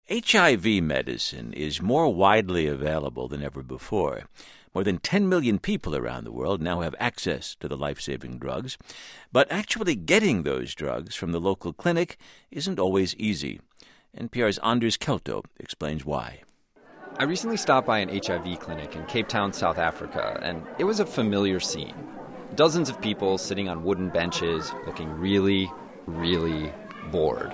HIV medicine is more widely available than ever before. More than 10 million people around the world now have access to the life-saving drugs, but actually getting those drugs from the local clinic isn't always easy. NPR's Anders Kelto explains why. I recently stopped by an HIV clinic in Cape Town, South Africa, and it was a familiar scene. Dozens of people sitting on wooden benches, looking really, really bored.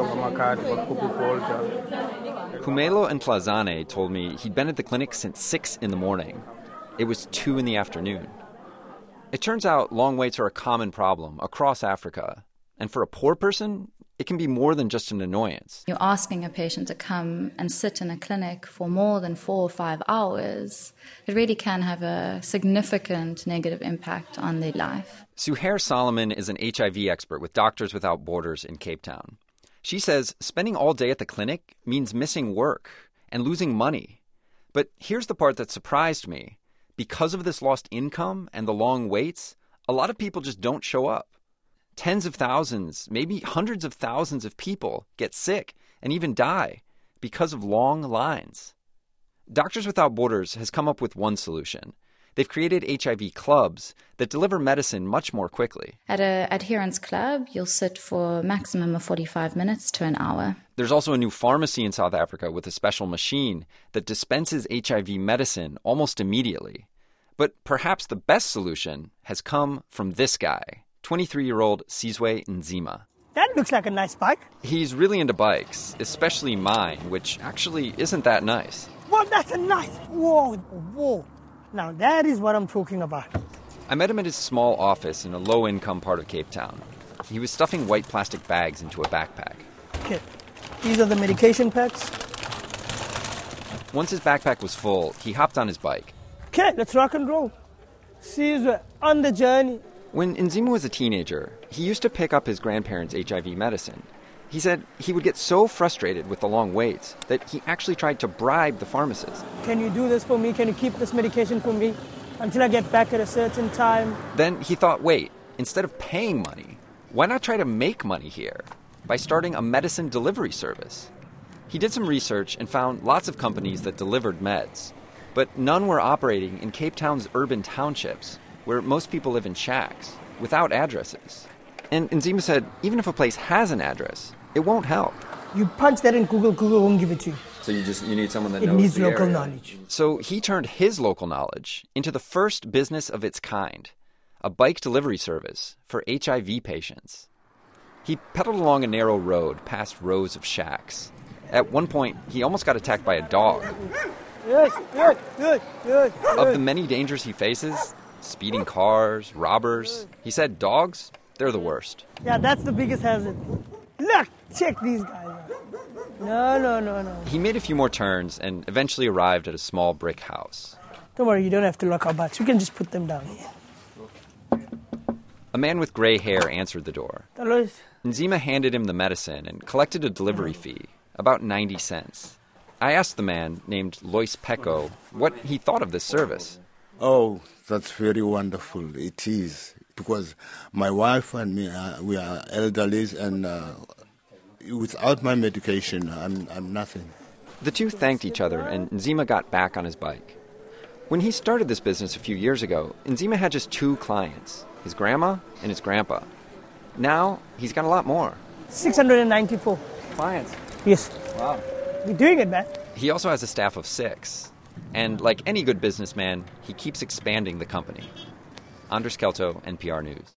Humelo Ntlazane told me he'd been at the clinic since 6 in the morning. It was 2 in the afternoon. It turns out long waits are a common problem across Africa. And for a poor person, it can be more than just an annoyance. You're asking a patient to come and sit in a clinic for more than 4 or 5 hours. It really can have a significant negative impact on their life. Suhair Solomon is an HIV expert with Doctors Without Borders in Cape Town. She says spending all day at the clinic means missing work and losing money. But here's the part that surprised me. Because of this lost income and the long waits, a lot of people just don't show up. Tens of thousands, maybe hundreds of thousands of people get sick and even die because of long lines. Doctors Without Borders has come up with one solution. They've created HIV clubs that deliver medicine much more quickly. At an adherence club, you'll sit for a maximum of 45 minutes to an hour. There's also a new pharmacy in South Africa with a special machine that dispenses HIV medicine almost immediately. But perhaps the best solution has come from this guy, 23-year-old Sizwe Nzima. That looks like a nice bike. He's really into bikes, especially mine, which actually isn't that nice. Well, that's a nice... Whoa. Now, that is what I'm talking about. I met him at his small office in a low-income part of Cape Town. He was stuffing white plastic bags into a backpack. Okay, these are the medication packs. Once his backpack was full, he hopped on his bike. Okay, let's rock and roll. See, on the journey. When Nzima was a teenager, he used to pick up his grandparents' HIV medicine. He said he would get so frustrated with the long waits that he actually tried to bribe the pharmacist. Can you do this for me? Can you keep this medication for me until I get back at a certain time? Then he thought, wait, instead of paying money, why not try to make money here by starting a medicine delivery service? He did some research and found lots of companies that delivered meds, but none were operating in Cape Town's urban townships, where most people live in shacks, without addresses. And Nzima said, even if a place has an address, it won't help. You punch that in Google won't give it to you. So you need someone that knows the area. It needs local knowledge. So he turned his local knowledge into the first business of its kind, a bike delivery service for HIV patients. He pedaled along a narrow road past rows of shacks. At one point, he almost got attacked by a dog. Good. Of the many dangers he faces, speeding cars, robbers, he said dogs, they're the worst. Yeah, that's the biggest hazard. Look, check these guys out. No. He made a few more turns and eventually arrived at a small brick house. Don't worry, you don't have to lock our bikes. We can just put them down here. A man with gray hair answered the door. Hello. Nzima handed him the medicine and collected a delivery fee, about 90 cents. I asked the man, named Lois Peko, what he thought of this service. Oh, that's very wonderful. It is. Because my wife and me, we are elderly, and without my medication, I'm nothing. The two thanked each other, and Nzima got back on his bike. When he started this business a few years ago, Nzima had just 2 clients, his grandma and his grandpa. Now, he's got a lot more. 694. Clients? Yes. Wow. You're doing it, man. He also has a staff of 6. And like any good businessman, he keeps expanding the company. Anders Kelto, NPR News.